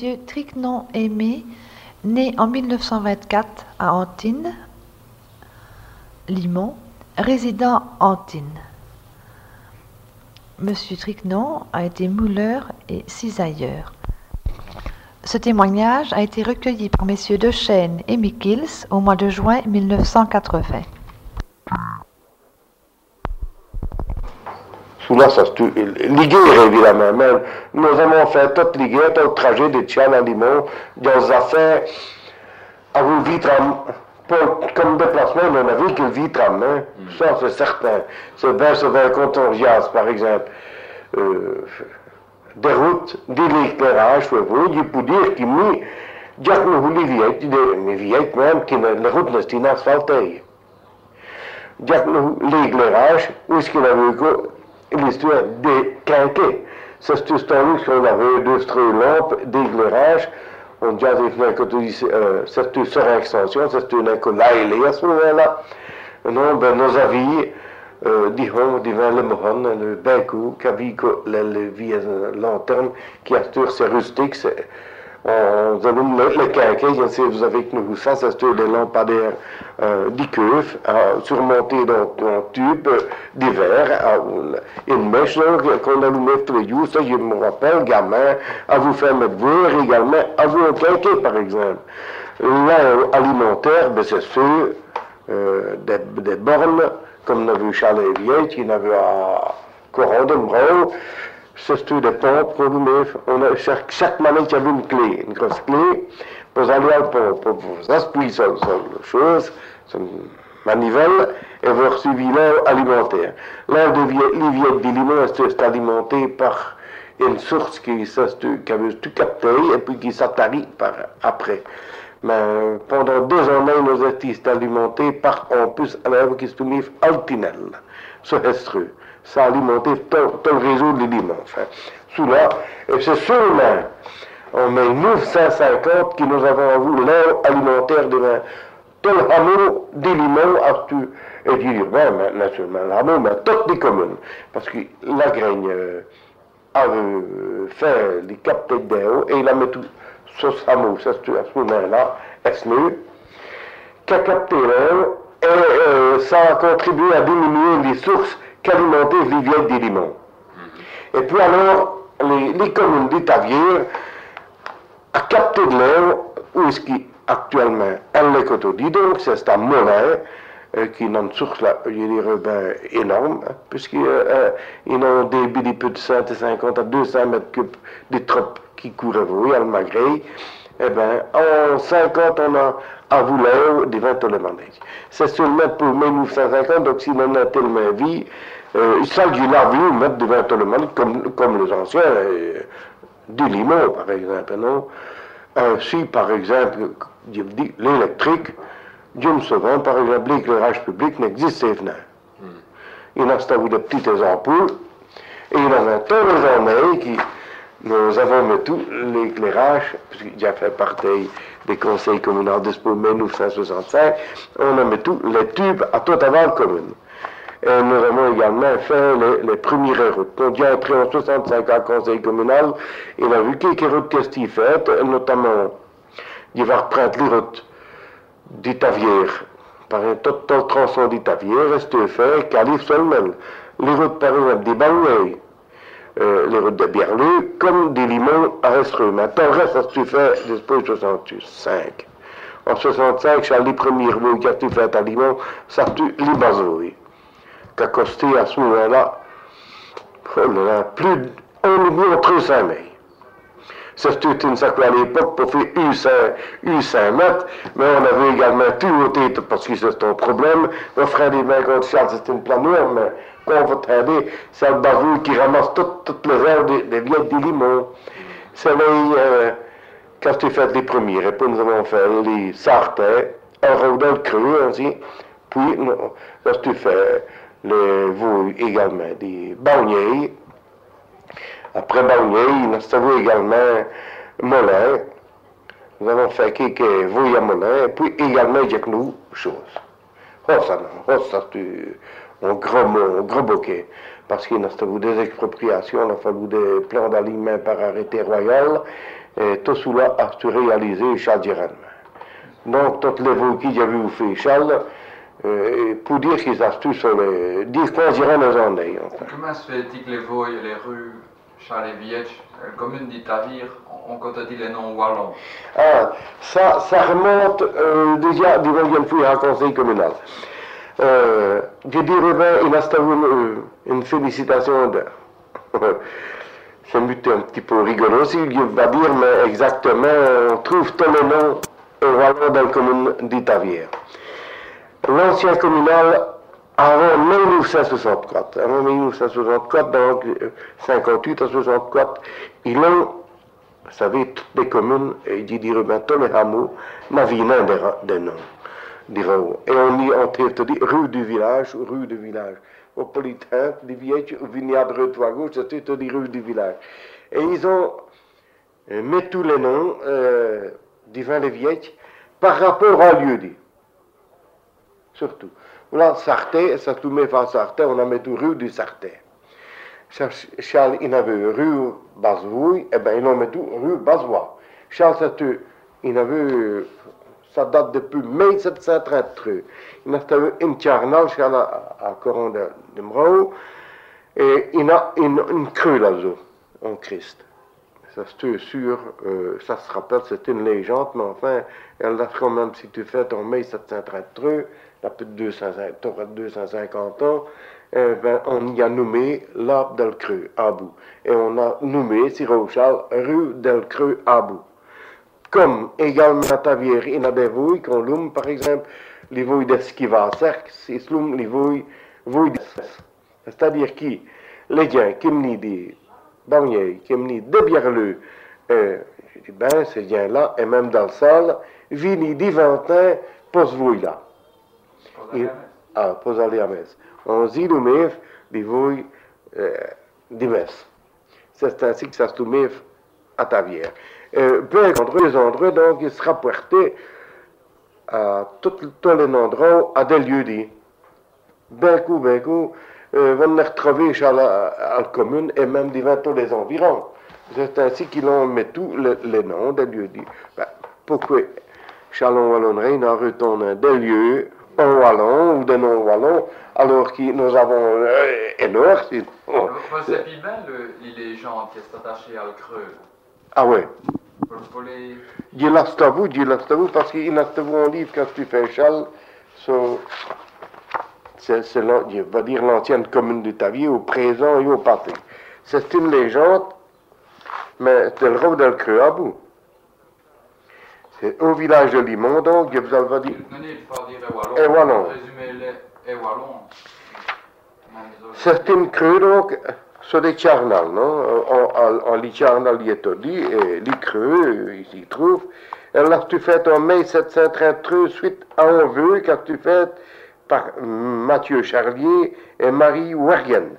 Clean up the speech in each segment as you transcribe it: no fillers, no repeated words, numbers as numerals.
Monsieur Tricnon Aimé, né en 1924 à Antibes, Limon, résident Antibes. Monsieur Tricnon a été mouleur et cisailleur. Ce témoignage a été recueilli par messieurs Dechêne et Michels au mois de juin 1980. Là, ça se liguer, évidemment. Mais nous avons fait toute liguer, tout le trajet de Tchal à Limon, des affaires à vous vite comme déplacement, on a vu que vite en main, ça c'est certain. C'est bien Contorgias, par exemple. Des routes, de l'éclairage, il peut dire qu'il mis, Jack nous voulait vieilles, même, que les routes ne sont asphaltées. Jack nous l'éclairage, où est-ce qu'il avait l'histoire des quinquets. C'est cette histoire-là qu'on avait deux lampes d'éclairage. On dit c'est une surextension, c'est une école à ce moment-là. Non, ben, nos avis, disons, devant le mohan, le bécou, qui a vu les vieilles lanternes, qui assurent ces rustiques, on allume le quinquet, je sais, vous avez que nous ça, c'est des lampadaires d'Iqueuf, surmontés d'un tube d'hiver, une mèche qu'on allumait tous les jours, ça je me rappelle, gamin, à vous faire mettre voir également, à vous un quinquet par exemple. L'alimentaire, ben, c'est ceux des bornes, comme on a vu Charles Vieille, qui n'avait à Coran de Mbrau. C'est des pompes qu'on nous met. On a chaque manette qui avait une clé, une grosse clé, pour aller à pour appuyer sur la chose, sur une manivelle, et voir suivi l'air alimentaire. L'air de l'hiver des limons est alimenté par une source qui avait tout capté et puis qui s'attarit par après. Mais pendant 2 années, nous étions alimentés par un plus à l'œuvre qui se trouve Altinel, ce estreux. Ça a alimenté tout le réseau des limons. Enfin, sous là, et c'est seulement en 1950 que nous avons vu l'air alimentaire de tout le hameau des limons, et du urbain, naturellement, le hameau, mais toutes les communes. Parce que la graine avait fait les captés d'eau et il a mis tout sur ce hameau, à ce moment-là, SNU, qui a capté l'air, et ça a contribué à diminuer les sources qu'alimenter les vieilles des limons. Et puis alors, les communes d'Itavière a capté de l'air, où est-ce qu'actuellement, elle est cotodie, donc c'est un Molin, qui a une source là, je dirais, ben, énorme, puisqu'ils ont des bidipes de 150 à 200 mètres cubes de tropes qui courent à Almagré. Eh bien, en 50, on a avoué devant tout le monde. C'est seulement pour 1950, donc si on a tellement vie, ça, je l'ai vu mettre devant tout le monde, comme les anciens du Limon, par exemple, non? Si, par exemple, je dis, l'électrique, Dieu me souvent, par exemple, l'éclairage public n'existe pas. Il y a des petites ampoules, et il y en a tous les années qui. Nous avons mis tout l'éclairage, parce qu'il a fait partie des conseils communaux d'Espoo 1965, on a mis tous les tubes à toute avant la commune. Et nous avons également fait les premières routes. Quand il est entré en 65 à conseil communal, il a vu quelques routes qui étaient faites, notamment, il va reprendre les routes d'Itavière, par un tout le tronçon d'Itavière, resté fait, Calif seulement. Les routes, par exemple, des Baouais, les routes de Bierlu, comme des limons à Estreux. Maintenant, le reste, ça se fait depuis 65. En 65, c'est les premières mots qui a été fait à Limon, ça tue les Bazoïs. Qui a costé à ce moment-là, plus de 35 000. C'est une sacrée à l'époque pour faire U5 mètres, mais on avait également tout ôté, parce que c'est un problème. Mon frère des mains contre Charles, c'est une planure, mais quand on va traîner, c'est le bazou qui ramasse toutes les heures des vieilles des limons. C'est là, quand tu fais les premiers, et puis nous avons fait les sartais, un rodel creux aussi, puis quand tu fais les vouilles également, des bagnets. Après Bagnets, nous avons également Molin. Nous avons fait quelques vouilles à Molin, et puis également avec nous, chose. Ça c'est un gros bouquet. Parce qu'il y a eu des expropriations, il a fallu des plans d'alignement par arrêté royal, et tout cela a été réalisé Charles Diran. Donc, toutes les voix qui avaient eu fait Charles, pour dire qu'ils ont tous sur les... dire qu'on dirait nos années. Enfin. Comment se fait-il que les voies et les rues Charles et Vietch, la commune d'Itavir, on compte les noms wallons? Ah, ça remonte déjà du 20e fouille à un conseil communal. Je dirais il a une félicitation de... C'est un petit peu rigolo aussi, je vais dire, mais exactement, on trouve tous les noms wallons dans la commune d'Itavir. L'ancien communal, avant 1964, donc 58 à 64, ils ont, vous savez, toutes les communes, et je dirais bien tous les hameaux, n'avaient des noms. Et on dit rue du village ou rue du village. Au politain, les vieilles, au vignoble de à gauche, c'était des rues du village. Et ils ont mis tous les noms, divin les vieilles, par rapport à lieu dit. Surtout. Là, Sarté, ça tout met vers Sarté, on a mis tout rue du Sarté. Charles, il avait rue Basvouille, et bien, ils ont mis tout rue Bazois. Charles, il avait, ça date depuis 1733. Il a eu une charnale, Charles, à Coron de Mrau, et il a une creux là-dessus, en Christ. Ça, c'est sûr, ça se rappelle, c'est une légende, mais enfin, elle a quand même, si tu fais en 1733, il y a plus de 250 ans, ben, on y a nommé l'arbre del Creux, à bout. Et on a nommé, sur Rochal, rue del Creux, à bout. Comme également à Tavière, il y a des vouilles qu'on loue, par exemple, les vouilles d'Esquiva-Cerc, c'est les vouilles d'Espèce. C'est-à-dire qui, les gens qui me disent, Barnier, qui me disent, de Bierleux, je dis, ben, ces gens-là, et même dans le salle, vini d'Iventin, pour ce vouille-là. Pour aller à Metz. On dit le mef, des vouilles de Metz. C'est ainsi que ça se trouve à Tavière. Peu contre les endroits, donc, il sera porté à tous les endroits, à des lieux dits. Ben coup, on a retrouvé à la commune et même devant tous les environs. C'est ainsi qu'ils ont mis tous les noms des lieux dits. Ben, pourquoi Chalon-Wallonnerie n'a retourné des lieux en wallon ou des non-wallons, alors que nous avons énorme. Vous savez bien les gens qui sont attachés à le creux. Ah oui. Pour les... Dis l'Astavou, parce qu'il a un livre quand tu fais Charles, c'est je vais dire l'ancienne commune de Tavier, au présent et au passé. C'est une légende, mais c'est le rôle del Creux à bout. C'est au village de Limon, donc, je vous avais dit. Et Wallon. C'est une creux, donc, sur des charnals, non? En les charnals, il est dit, et les creux, ils s'y trouvent. Et là, tu fais en mai 733, suite à un vœu, quand tu fais par Mathieu Charlier et Marie Warrienne.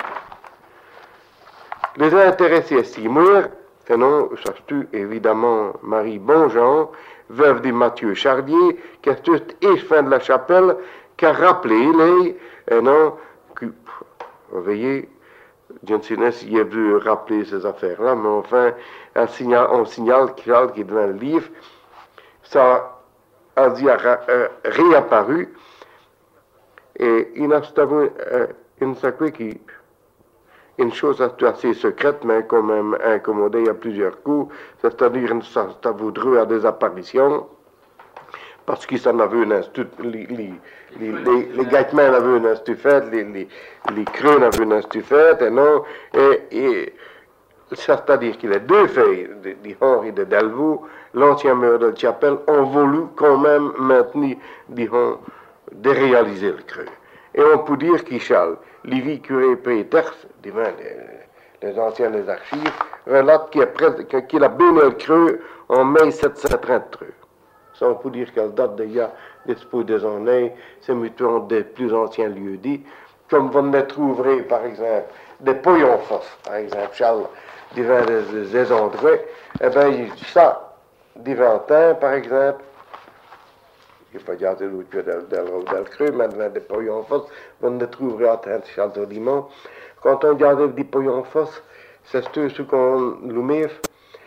Les intéressés estiment, et non, ça c'est évidemment Marie Bonjean, veuve de Mathieu Charlier, qui est toute fin de la chapelle, qui a rappelé les, et non, vous voyez, je ne sais pas s'il a vu rappeler ces affaires-là, mais enfin, on signale qui est dans le livre, ça a dit réapparu, et il a une sacrée qui, une chose assez secrète, mais quand même incommodée à plusieurs coups, c'est-à-dire ça voudrait à des apparitions, parce qu'ils en avaient un institut, les Gaitmans avaient un institut fait, les Creux avaient un institut fait, et non, et c'est-à-dire que les deux filles d'Henri de Delvaux, l'ancien maire de Chapelle, ont voulu quand même maintenir, disons, de réaliser le Creux. Et on peut dire qu'Ichal, Livy Curé Péters, les anciens des archives, relate qu'il a béni le Creux en mai 1733. Ça, on peut dire qu'elle date déjà des années, c'est mutuellement des plus anciens lieux dits, comme vous ne trouverez, par exemple, des Poyons-Fos, par exemple, Charles, devant des endroits, eh bien, ça, devant un, par exemple, il ne faut pas dire de l'autre del Creux, mais devant des Poyons-Fos, vous ne trouverez à Charles de Limon. Quand on regarde des Poyons-Fos, c'est ce qu'on nous met.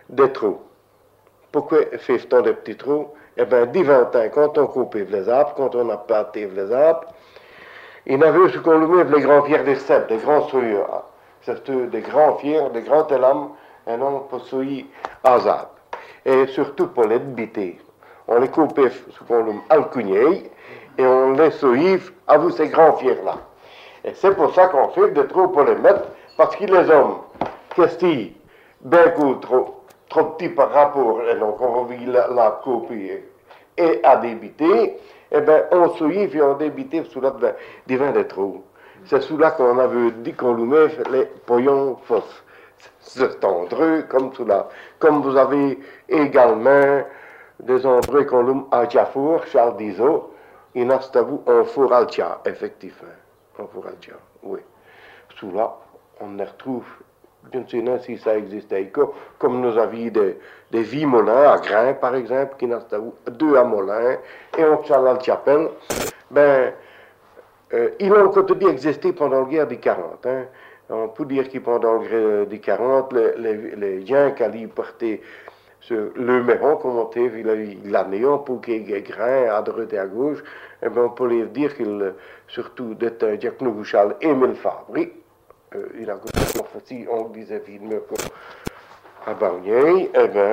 des trous. Pourquoi fait-on des petits trous? Eh bien, divin temps, quand on coupait les arbres, quand on a pâté les arbres, il y avait ce qu'on met les grands fiers des cèpes, des grands souillures. C'est des grands fiers, des grands élames, et non pour souiller aux arbres. Et surtout pour les biter. On les coupait ce qu'on nomme alcugné, et on les souillait à vous ces grands fiers-là. Et c'est pour ça qu'on fait des trous pour les mettre, parce que les hommes, qu'est-ce qu'ils ben trop petits par rapport, et donc on va la couper et à débiter, eh bien, on souillait et on débitait sous la divin des trous. C'est sous là qu'on avait dit qu'on lui met les poillons fausses. C'est endroit comme cela. Comme vous avez également des endroits qu'on loue à Jafour, Charles Dizot, il y a un four altia, effectivement. Un four altia, oui. Sous là, on les retrouve. Je ne sais pas si ça existait. Comme nous avions des vies molins à grains, par exemple, qui n'ont deux à molins, et on Charles Chapelle, ben, ils ont dit existé pendant la guerre des 40. Hein. On peut dire que pendant la guerre des 40, les gens qui allaient porter le méron, comme on dit, l'année, pour qu'il y ait des grains à droite et à gauche, eh ben, on peut leur dire qu'il, surtout, d'être Jacques Nouchal et Émile Fabry, il a aussi, on disait film à Barnier, eh bien,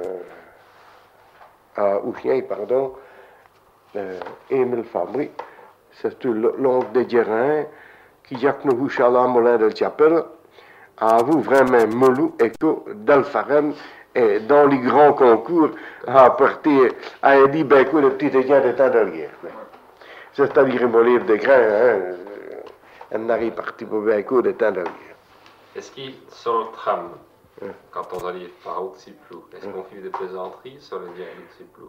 à Oufnier, pardon, Émile Fabry, c'est l'oncle des Guérins, qui Jacques Nouchal à Molin de Chapelle, a vous vraiment Molou et d'Alfarem, et dans les grands concours, a apporté, a dit, ben, le petit égal de temps de guerre. C'est-à-dire, mon livre de grains, hein, elle n'arrive parti pour bien de temps de guerre. Est-ce qu'il, sur le tram, quand on arrive par Haute-Ciplou, est-ce qu'on fait des plaisanteries sur les liens d'Haute-Ciplou?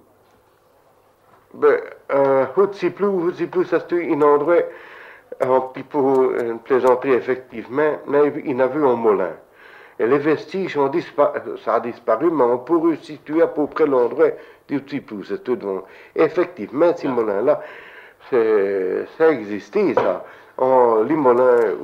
Ben, Haute-Ciplou, ça c'est un endroit, pour une plaisanterie effectivement, mais il y a vu un moulin. Et les vestiges ont disparu, ça a disparu, mais on pourrait situer à peu près l'endroit d'Haute-Ciplou, c'est tout devant. Effectivement, ces moulins-là, ça existait, ça. Les moulins,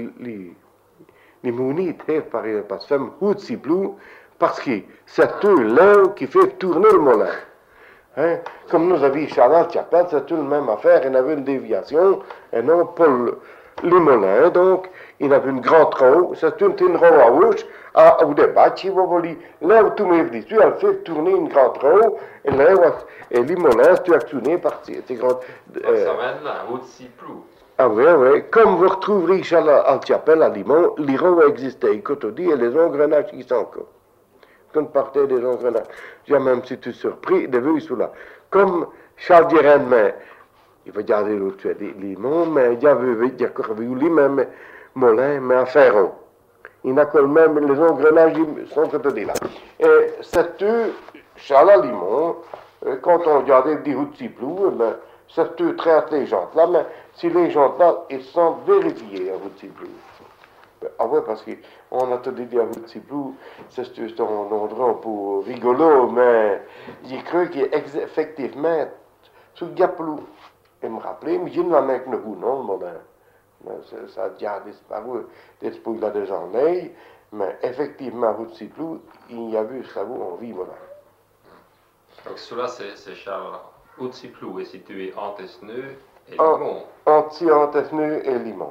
les mounites, par exemple, Haute-Ciplou, parce que c'est eux là qui fait tourner le moulin. Hein? Comme nous avions Charles Chapelle, c'est tout la même affaire, il y avait une déviation, et non pour les moulins, donc il y avait une grande roue, c'est une roue à gauche, au débat, si vous voulez, là où tout m'est venu, elle fait tourner une grande roue, et là, et les moulins, c'est actionné par ces grandes... ça mène là, Haute-Ciplou. Ah oui, oui. Comme vous retrouverez Charles Chapelle à Limon, les roues existaient, écoute, on dit, et les engrenages qui sont encore. Quand partait des engrenages. J'ai même si tu es surpris de voir cela. Comme Charles Guérin, mais il va garder l'autre Limon, mais il y avait les mêmes molins, mais en ferron. Il n'a que même les engrenages sont côté là. Et c'est eux, Charles Limon, quand on regardait des routes de Ciplou, ben, c'est eux très intelligentes là, mais si les gens là, ils sont vérifiés à route de Ciplou. Ah ouais, parce qu'on a tout dit à Haute-Ciplou, c'est un endroit un peu rigolo, mais j'ai cru qu'effectivement, sous Gaplou, il me rappelait, mais je ne l'en ai que nous, non, le modèle. Ça a déjà disparu depuis là des années, mais effectivement, à Haute-Ciplou, il y a eu ça en vie, modèle. Donc cela, c'est Charles Haute-Ciplou est situé entre Esneux et Limon. Entre Esneux et Limon.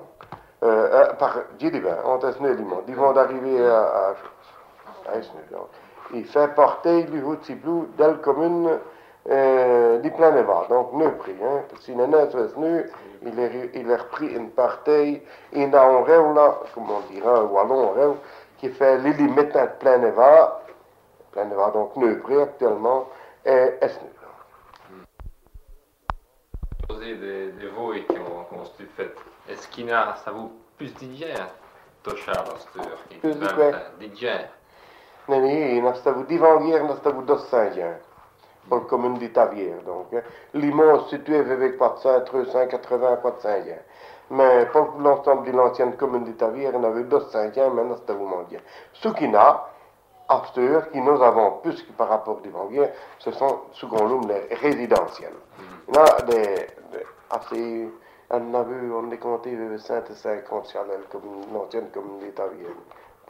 J'ai dit bien, entre Esneux et Limon. Ils vont d'arriver à Esneux. Donc. Il fait porter du Haute-Ciplou dans la commune du Plein-Nevard, donc Neupris. Hein, parce qu'il est né sur Esneux, il a repris une partie, il y a un rêve là, comme on dirait, un wallon, un rêve, qui fait les limites de Plein-Nevard, donc Neupris actuellement, et Esneux. Poser des voix qui ont stupéfait. Est-ce qu'il y a, ça vous plus d'hier, Tochard, qui plus de quoi? D'hier. Non, il y a d'hiver, il y a dos Saint-Jean, pour la commune d'Itavière. Donc, Limon situé avec 480 à Saint-Jean. Mais pour l'ensemble de l'ancienne commune d'Itavière, il y avait dos Saint-Jean, maintenant c'est à vous mentir. Ce qu'il y a, Astur, qui nous avons plus que par rapport à l'hiver, ce sont ce qu'on nomme les résidentiels. Il y a assez. On a compté 150 chalets comme l'ancienne commune d'Itavière.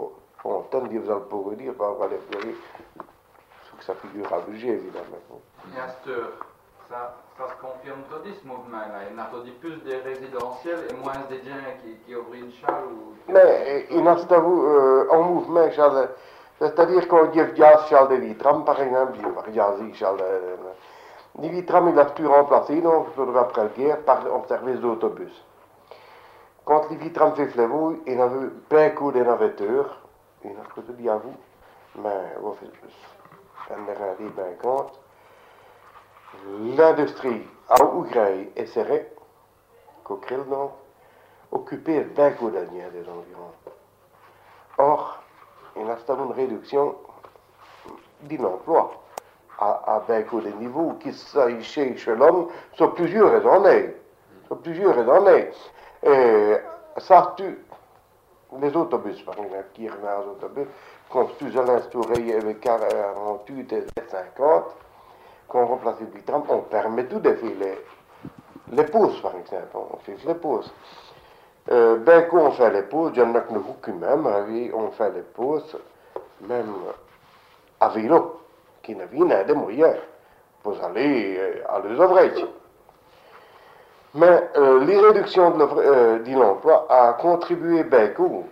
fontaine, Dieu vous a le pour dire, par rapport à l'Empire, faut que ça figure à budget, évidemment. Et à cette heure, ça se confirme tout ce mouvement-là. Il y en a dit plus des résidentiels et moins des gens qui ouvrent une challe ou... Mais il y a en mouvement, Charles, c'est-à-dire qu'on dit Charles de Vitram, par exemple, Charles de Vitram, il a pu remplacer, donc, après la guerre, par un service d'autobus. Quand les Vitram fait Flévaux, il y avait beaucoup de navetteurs, il y a ce que je dis à vous, mais vous faites bien compte. L'industrie à Ougraï et Serré, Coquerel donc, occupait beaucoup d'années des environs. Or, il y a une réduction de l'emploi à beaucoup de niveaux qui s'agit chez l'homme sur plusieurs raisons. Sur plusieurs raisons. Et ça tue les autobus, par exemple, qui reviennent aux autobus, qu'on se l'instaurer avec 48 et 50, qu'on remplace les trams, on permet tout de faire les pauses, par exemple, on fait les pauses. Quand on fait les pauses, il y en a que nous même, on fait les pauses, même à vélo, qui n'a pas de moyens pour aller à les ouvrages. Mais les réductions de l'emploi a contribué beaucoup,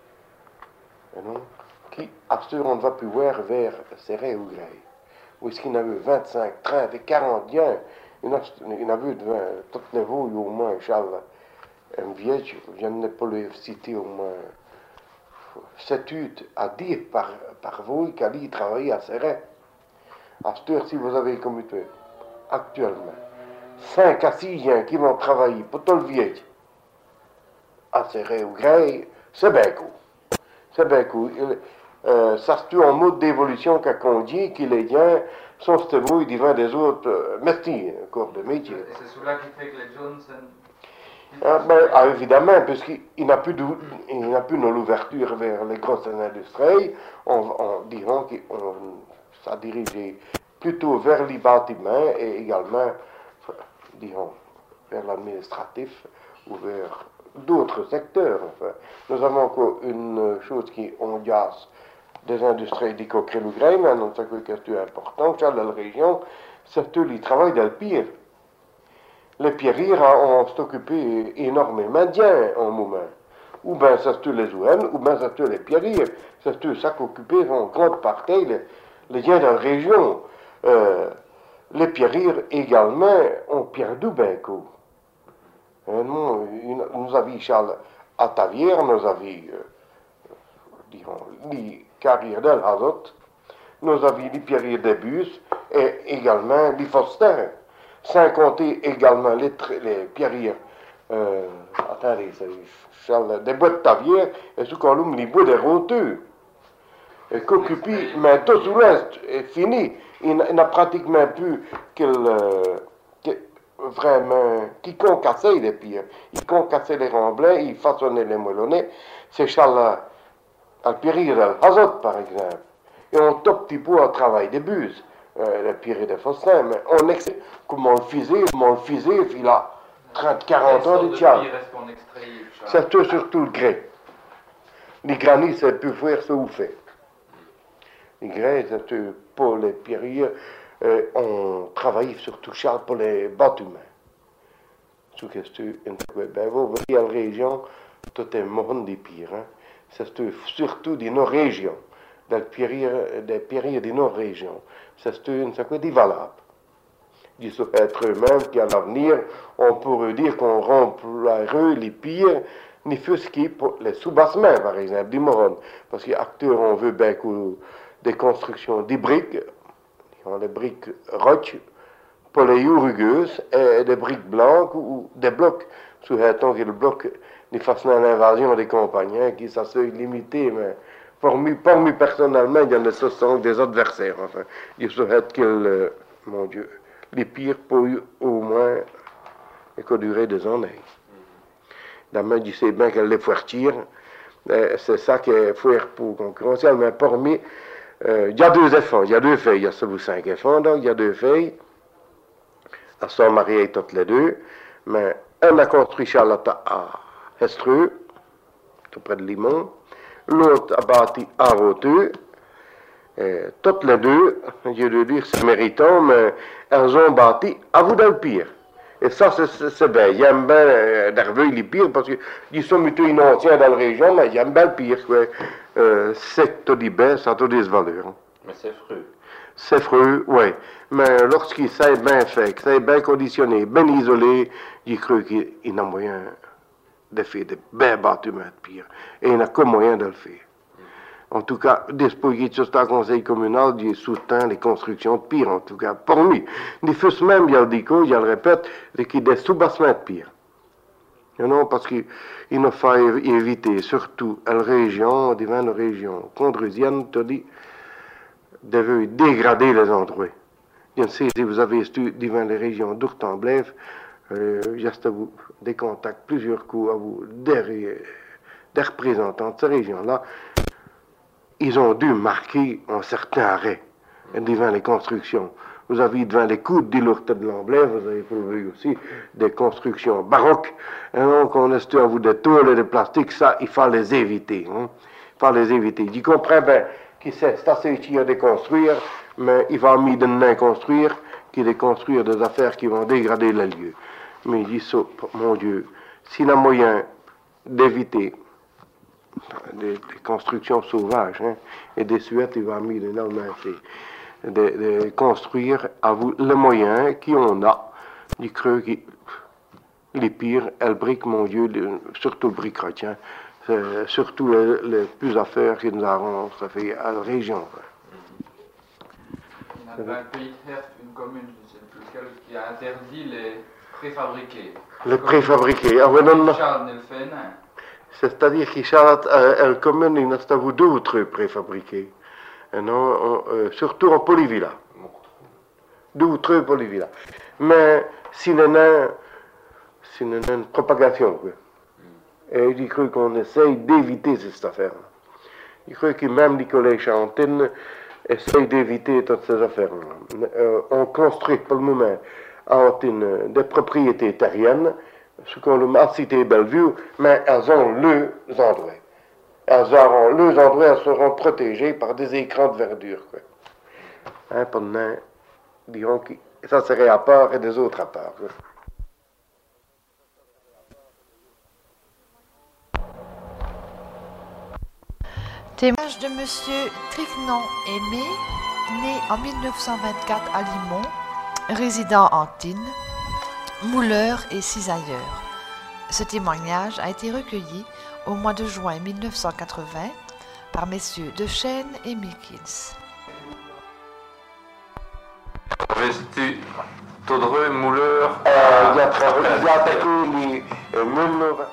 qui, à ce on ne va plus voir vers Serré ou Graille, où est-ce qu'il y a eu 25, 30 et 40 ans, il y en a eu tout niveau, au moins, Charles, un vieil, je ne peux pas le citer au moins 7 à 10 par vous qui allaient travailler à Serré. À cette heure, si vous avez commuté actuellement 5 à 6 gens qui vont travailler pour tout le vieil à Serré ou Graille, c'est beaucoup. C'est beaucoup. Ça se trouve en mode d'évolution quand on dit que les gens sont stébouilles devant des autres métiers, corps de métier. Et c'est cela qui fait que les jeunes... Évidemment, puisqu'il n'a plus l'ouverture vers les grosses industries, on dirait que ça dirigeait plutôt vers les bâtiments et également, disons, vers l'administratif ou vers d'autres secteurs. Enfin. Nous avons encore une chose qui on gasse des industries du Coquerel ou Grain, mais non, c'est une question importante, dans la région, c'est tout le travail dans le pire. Les pierriers ont occupé énormément de gens en moment. Ou bien c'est tous les ouens, ou bien c'est tous les pierriers. C'est tout ça qu'occupaient en grande partie les gens de la région. Les pierriers également ont perdu beaucoup. Nous avions Charles à Tavière, nous avions les carrières de l'Azot, nous avions les pierriers de bus et également les Faustins. Sans compter également les pierriers, attendez, Charles, des bois de Tavière et sous column les bois des Roteux. Et qu'occupent, mais tout le reste est fini. Il n'a pratiquement plus vraiment, qui concassait les pierres. Il concassait les remblais, il façonnait les moellonnets. C'est Charles, le pierrier de l'Azot, par exemple. Et on tout petit peu au travail des bus. Le pierrier de Faustin, mais on extrait, comment on le faisait, il a 30-40 ans de tchal. C'est surtout le grès. Les granits, c'est plus faire ce qu'on fait. Les grès, c'est pour les pierriers, on travaille surtout Charles pour les bâtiments. Sous question, vous voyez la région, tout est monde des pires. Hein. C'est surtout dans nos régions. Des pierriers de nos régions. C'est une chose valable. Il faut être eux-mêmes qu'à l'avenir, on pourrait dire qu'on remplierait les pires, ni fût-ce qui pour les soubassements, par exemple, des Moronnes. Parce qu'actuellement, on veut beaucoup des constructions des briques, des briques roches, pour les rugueuses, et des briques blanches ou des blocs. Sous-étant que le bloc, les façons à l'invasion des compagnons, qui ça se limité, mais. Parmi personnellement, il y en a ce sont des adversaires. Enfin, il souhaite que, mon Dieu, les pires pour au moins durer des années. D'abord, il sait bien qu'elle les foirtir. C'est ça qu'il faut faire pour concurrentiel. Mais parmi, il y a 2 enfants, il y a 2 filles. Il y a 5 enfants, donc il y a 2 filles. Elles sont mariées toutes les 2. Mais elle a construit Charlotte à Estreux, tout près de Limon. l'autre a bâti à Roteux. Toutes les deux, je dois dire, c'est méritant, mais elles ont bâti à Voudelpire. Et ça, c'est bien. J'aime bien d'arriver les pires parce qu'ils sont plutôt anciens dans la région, mais j'aime bien le pire. C'est que tu dis bien, ça te dit valeur. Mais c'est fru. C'est fru, oui. Mais lorsqu'il s'est bien fait, que c'est bien conditionné, bien isolé, j'ai cru qu'il y a moyen de faire des bons bâtiments de pire. Et il n'y a que moyen de le faire. En tout cas, depuis que je conseil communal, je soutiens les constructions de pire, en tout cas, pour moi. Les feux même, il y a le dico, je le répète, c'est qu'il y a des sous-bassements de pire. Non, parce qu'il nous faut éviter, surtout, la région, divine région condrusienne, te dit, de dégrader les endroits. Je ne sais si vous avez étudié divine les régions d'Ourtemblève, j'ai vous des contacts plusieurs coups à vous, des représentants de ces régions-là. Ils ont dû marquer un certain arrêt devant les constructions. Vous avez devant les coudes d'Ilurte de l'Amblève, vous avez trouvé aussi des constructions baroques. Et donc, on est à vous des tôles et des plastiques, ça, il faut les éviter. Hein. Il faut les éviter. Je comprends bien qu'il c'est assez utile de construire, mais il va mis de ne construire que de construire des affaires qui vont dégrader le lieu. Mais je dis ça, mon Dieu, s'il y a moyen d'éviter des constructions sauvages, hein, et des Suèdes, il va mis énormément de construire à vous le moyen qu'on a, du creux qui les pires, le brique, mon Dieu, surtout le brique chrétien, c'est surtout le plus affaires que nous avons, ça fait à la région. Il y a dans le pays de Herf, une commune, je ne sais plus lequel, qui a interdit les préfabriqués. Les préfabriqués, ah ouais, non. Charles ne le fait, non. C'est-à-dire qu'il Charlotte, elle commune, il y a d'autres préfabriqués. Non, surtout en Polyvilla. D'autres Polyvilla. Mais s'il y a une propagation, quoi. Et il cru qu'on essaye d'éviter cette affaire-là. Il cru que même les collèges Chantine essayent d'éviter toutes ces affaires-là. On construit pour le moment des propriétés terriennes, ce qu'on a cité Bellevue, mais elles ont leurs endroits. Elles auront leurs endroits, elles seront protégées par des écrans de verdure. Quoi. Hein, pendant, disons que ça serait à part et des autres à part. Quoi. Témoignage de Monsieur Tricnon Aimé, né en 1924 à Limon, résident en Tine, mouleur et cisailleur. Ce témoignage a été recueilli au mois de juin 1980 par messieurs Dechaine et Mikils. Avais-tu Todreux, mouleur Il a attaqué les 1929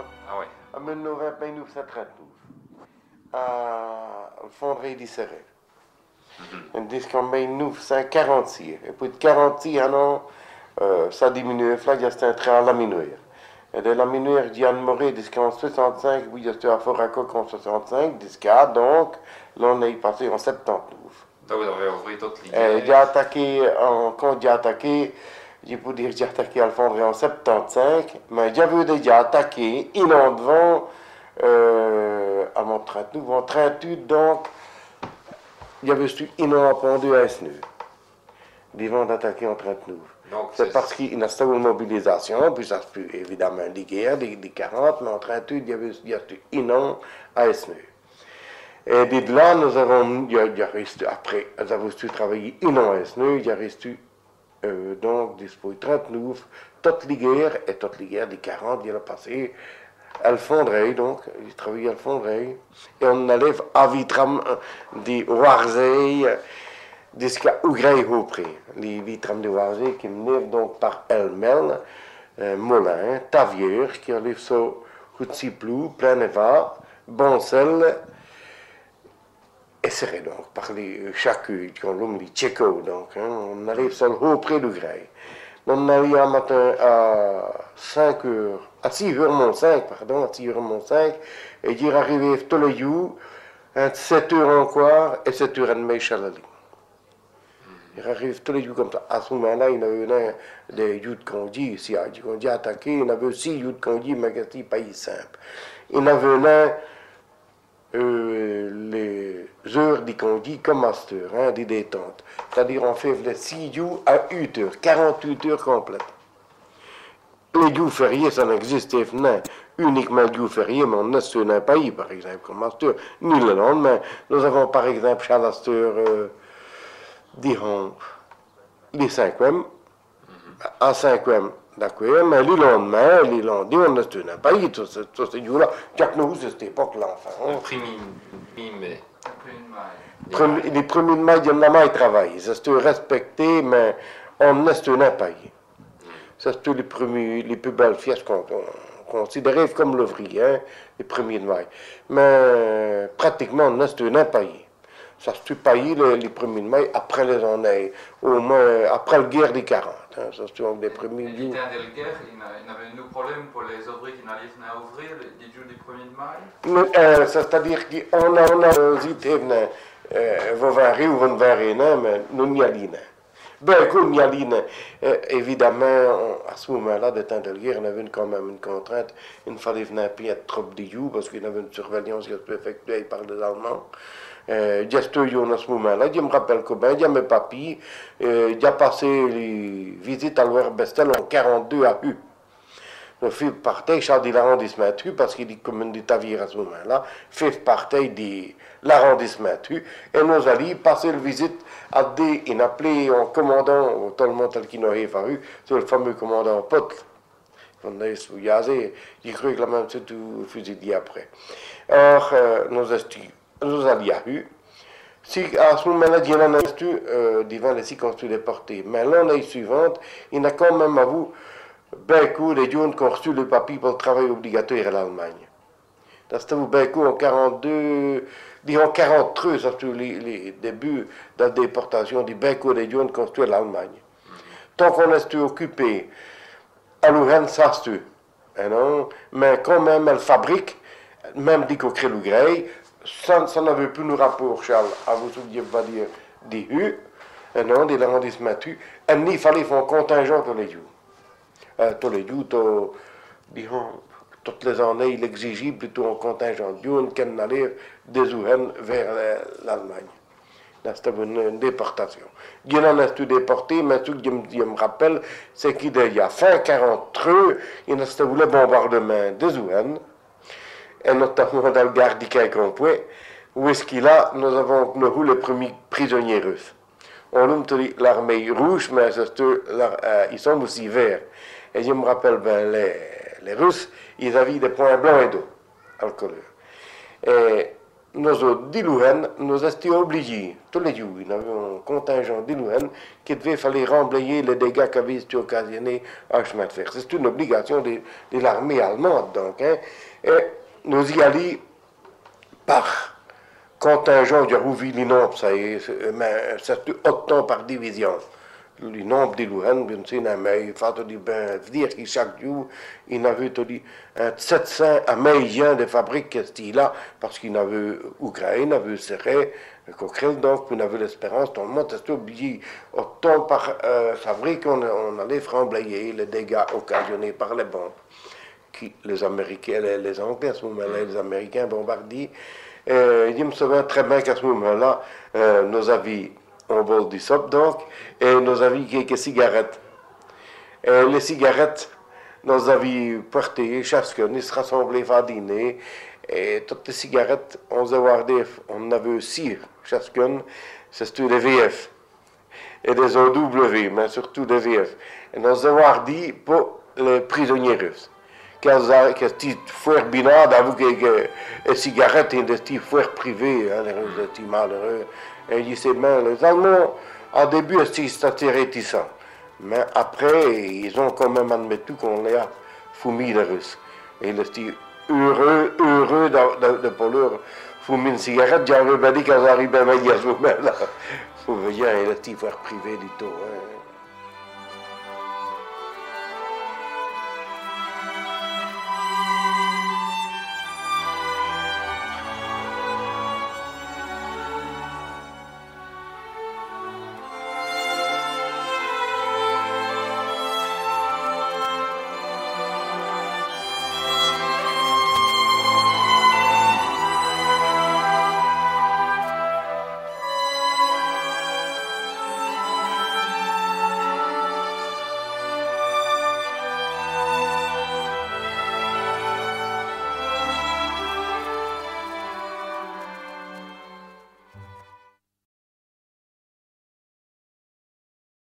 à la fonderie d'Isserel. Ils disent qu'en 1946, et puis de 46 ans, ça diminue, là, il y a un train à la minuire. Et de la minuire, Diane Moré, jusqu'en 65, oui, il y a un Foracoc en 65, jusqu'à, donc, là, on est passé en 79. Donc, vous avez ouvert toute l'idée. J'ai attaqué, quand j'ai attaqué, je peux dire que j'ai attaqué à la fonderie en 75, mais j'avais déjà attaqué, il en devant, à mon 39, en 38, donc, j'avais su inentendu à SNU, devant d'attaquer en 39. C'est parce qu'il y a une mobilisation, puis ça se peut évidemment des guerres, des 40, mais en 38, il y avait su inon à SNU. Et de là, nous avons, il y a resté, après, nous avons su travailler inon à SNU, il y a resté, donc, dispo 39, toutes les guerres, et toutes les guerres des 40, il y a passé, à la fonderie, donc, il travaillait à la fonderie, et on allait à Vitram des Warzey, jusqu'à Ougrey-Haupré. Les Vitram de Warzey qui menaient donc par Elmel, Molin, Tavier, qui arrive sur Routsiplou, Plein-Eva, Boncel, et serait donc par les Chacu, qu'on nomme les Tchécos, donc, hein, on arrive sur le Haupré d'Ougrey. On arrive un matin à 5 heures, à 6 heures moins 5, pardon, à 6 heures moins 5, et il arrive tous les jours, entre 7 heures en quart et 7 heures et demie chez la ligne. Il arrive tous les jours comme ça. À ce moment-là, il y avait des jours de congé ici, on dit attaqué, il y avait aussi jours de congé, mais c'est pas simple. Il y avait les heures dit qu'on dit comme master, hein, des détentes. C'est-à-dire on fait les 6 jours à 8 heures, 48 heures complètes. Les jours fériés, ça n'existe pas. Uniquement les jours fériés, mais on est sur un pays, par exemple, comme master, ni le lendemain. Nous avons par exemple chez master, disons, les 5e, à 5e. D'accord, mais le lendemain, les lundis, on est sur un pays, tous ces jours-là. Chaque nous, c'est cette époque-là, enfin. Le premier mai. Les premiers de mai, il y en a moins de travail. C'est respecté, mais on est sur un pays. C'est les premiers, les plus belles fiestes qu'on considère comme l'ouvrier, hein, les premiers de mai. Mais pratiquement, on est sur un pays. Ça se pays les premiers de mai après les années, au moins après la guerre des 40. Hein, ça se les premiers jours. Et dans la guerre, il y avait un problème pour les ouvriers qui n'allaient pas ouvrir les jours du 1er de mai. C'est-à-dire qu'on a hésité, vovare ou vonvarena, mais nous n'y allons pas. Ben, comme n'y allons, évidemment, à ce moment-là, de temps de guerre, on avait quand même une contrainte. Il ne fallait venir pas être trop de jours parce qu'il y avait une surveillance qui était effectuée par les Allemands. Juste à ce moment-là, je me rappelle que ben, il y a mes papiers, il a passé les visites à l'Ouest Bestel en 42 à U. Le fils partait, Charles de l'arrondissement U, parce qu'il est commune de Tavire à ce moment-là, fils partait de l'arrondissement U, et nous allions passer la visite à des, il appelait un commandant, tout le monde tel qu'il n'aurait pas eu, c'est le fameux commandant Potle. On a essayé, j'ai cru que la même chose tout fusillé après. Or, nous allions à U. Si à ce moment-là, il y en a eu devant les 6 qu'on se déportés. Mais l'année suivante, il y a quand même à vous beaucoup de gens qui ont reçu le papier pour le travail obligatoire à l'Allemagne. C'était beaucoup en 42, disons 43, ça c'est les débuts de la déportation, de beaucoup de gens qui ont reçu à l'Allemagne. Tant qu'on est occupé à Louvain, ça c'est mais quand même, elle fabrique, même dit qu'on crée le grey, ça n'avait plus nos rapports, Charles, à vous souvenir, pas dire, des U, de l'arrondissement U, et il fallait faire un contingent tous les jours. Tous les jours, disons, toutes les années, il exigeait plutôt un contingent d'une qu'on allait des Wuhan vers l'Allemagne. C'était une déportation. Il y en a tout déporté, mais ce que je me rappelle, c'est qu'il y a fin 43, il y a eu le bombardement des Wuhan, et notamment dans le Gardica et Compoint, où est-ce qu'il a, nous avons les premiers prisonniers russes. On nomme l'armée rouge, mais ils sont aussi verts. Et je me rappelle, ben, les Russes, ils avaient des points blancs et d'eau, à la couleur. Et nous autres, d'Ilouhen, nous étions obligés, tous les jours, il y avait un contingent d'Ilouhen qui devait fallait remblayer les dégâts qu'avaient été occasionnés à chemin de fer. C'est une obligation de l'armée allemande, donc. Hein. Et nous y allions par contingent de Rouville-Linon, mais c'est autant par division. Le nombre de Louvain, mais il faut dire que chaque jour, il y avait 700 Américains de fabriques là, parce qu'il y avait Ukraine, il y avait Serré, Coquerel, donc il y avait l'Espérance, tout le monde était obligé, autant par fabrique, on allait remblayer les dégâts occasionnés par les bombes. Les Américains, les Anglais, à ce moment-là, les Américains bombardaient. Je me souviens très bien qu'à ce moment-là, nous avions un bol du sop, donc, et nous avions quelques cigarettes. Et les cigarettes, nous avions porté, chacun, ils se rassemblaient à dîner, et toutes les cigarettes, on avait 6 chacun, c'était des VF, et des OW, mais surtout des VF. Et nous avons dit pour les prisonniers russes. Que c'était foire binade, avec des cigarettes et des foires privées, des petits malheureux. Et il disait, mais les Allemands, au début, c'était réticent. Mais après, ils ont quand même admis qu'on les a fumés les Russes. Et ils étaient heureux de pour leur fumer une cigarette. J'avais pas dit qu'ils arrivaient à ce moment-là. Vous voyez, les petits foires privées du tout. Hein.